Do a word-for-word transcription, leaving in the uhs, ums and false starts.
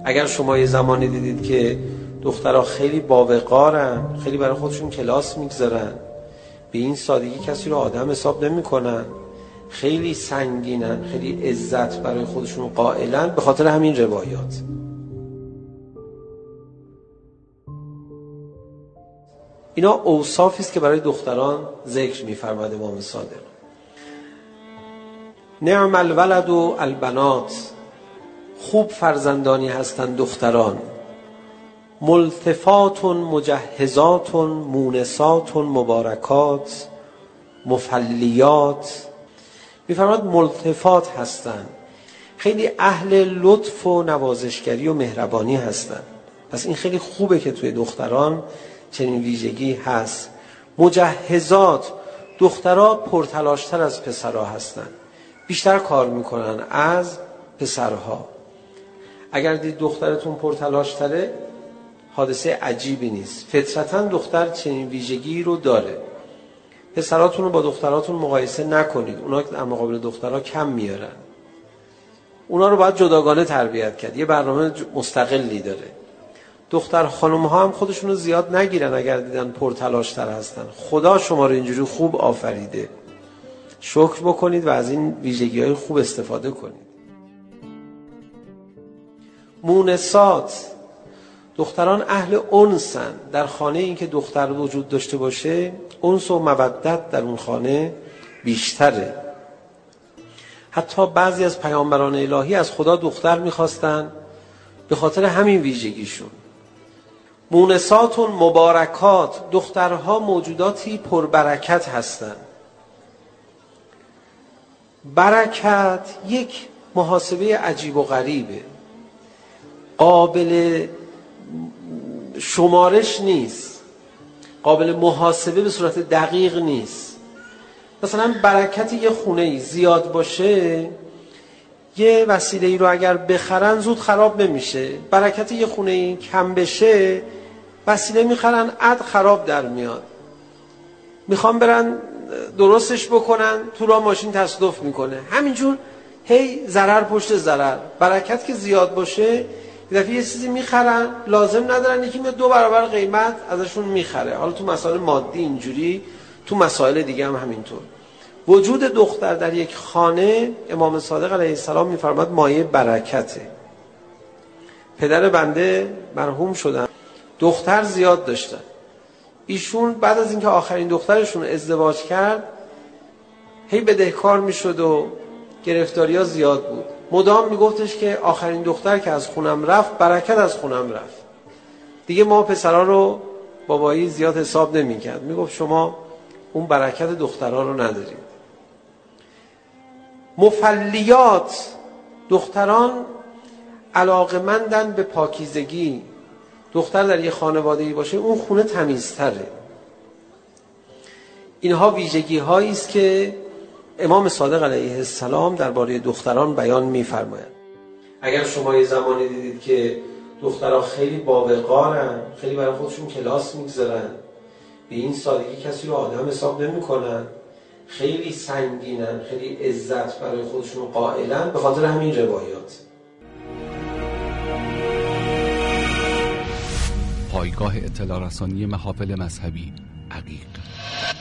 اگر شما یه زمانی دیدید که دخترها خیلی باوقارن، خیلی برای خودشون کلاس میگذارن، به این سادگی کسی رو آدم حساب نمی کنن، خیلی سنگینن، خیلی عزت برای خودشون قائلن، به خاطر همین روایات. اینا اوصافی است که برای دختران ذکر می‌فرماید امام صادق. نعم الولد و البنات، خوب فرزندانی هستند دختران. ملتفات مجهزات مونسات مبارکات مفلیات. می‌فرماید ملتفات هستند، خیلی اهل لطف و نوازشگری و مهربانی هستند. پس این خیلی خوبه که توی دختران چنین ویژگی هست. مجهزات، دخترها پرتلاشتر از پسرها هستن، بیشتر کار میکنن از پسرها. اگر دید دخترتون پرتلاشتره حادثه عجیبی نیست، فطرتاً دختر چنین ویژگی رو داره. پسراتون رو با دختراتون مقایسه نکنید، اونا در مقابل دخترها کم میارن، اونا رو باید جداگانه تربیت کرد، یه برنامه مستقلی داره. دختر خانم ها هم خودشون رو زیاد نگیرن اگر دیدن پرتلاشتر هستن. خدا شما رو اینجوری خوب آفریده، شکر بکنید و از این ویژگی های خوب استفاده کنید. مونسات، دختران اهل انسن. در خانه این که دختر وجود داشته باشه انس و مودت در اون خانه بیشتره. حتی بعضی از پیامبران الهی از خدا دختر میخواستن به خاطر همین ویژگیشون. مونسات مبارکات، دخترها موجوداتی پربرکت هستند. برکت یک محاسبه عجیب و غریبه، قابل شمارش نیست، قابل محاسبه به صورت دقیق نیست. مثلا برکت یه خونه ای زیاد باشه، یه وسیله ای رو اگر بخرن زود خراب نمیشه. برکت یه خونه ای کم بشه، وسیله میخرن عد خراب در میاد، میخوام برن درستش بکنن تو راه ماشین تصادف میکنه. همینجور هی ضرر پشت ضرر. برکت که زیاد باشه یه دفعه یه چیزی میخرن لازم ندارن، یکی میاد دو برابر قیمت ازشون میخره. حالا تو مسائل مادی اینجوری، تو مسائل دیگه هم همینطور. وجود دختر در یک خانه، امام صادق علیه السلام میفرماد مایه برکته. پدر بنده مرحوم شدن، دختر زیاد داشتن. ایشون بعد از اینکه آخرین دخترشون ازدواج کرد هی بدهکار میشد و گرفتاری‌ها زیاد بود. مدام میگفتش که آخرین دختر که از خونم رفت برکت از خونم رفت. دیگه ما پسرها رو بابایی زیاد حساب نمی‌کرد، میگفت شما اون برکت دخترها رو ندارید. مفلیات، دختران علاقمندن به پاکیزگی. دختر در یه خانواده‌ای باشه اون خونه تمیزتره. اینها ویژگی هایی است که امام صادق علیه السلام درباره دختران بیان می‌فرماید. اگر شما یه زمانی دیدید که دخترها خیلی باوقارن، خیلی برای خودشون کلاس میگذارن، به این سادگی کسی رو آدم حساب نمی‌کنن، خیلی سنگینن، خیلی عزت برای خودشون قائلن، به خاطر همین روایات. پایگاه اطلاع رسانی محافل مذهبی عقیق.